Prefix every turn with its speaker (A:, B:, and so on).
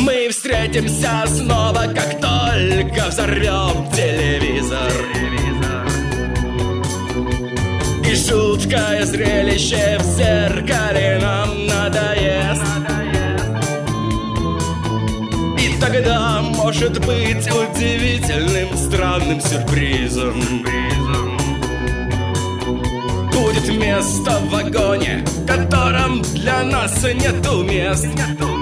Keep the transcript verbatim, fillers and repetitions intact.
A: Мы встретимся снова, как только взорвем телевизор. И жуткое зрелище в зеркале нам надоест. И тогда, может быть, удивительным, странным сюрпризом будет место в вагоне, в котором для нас нету мест.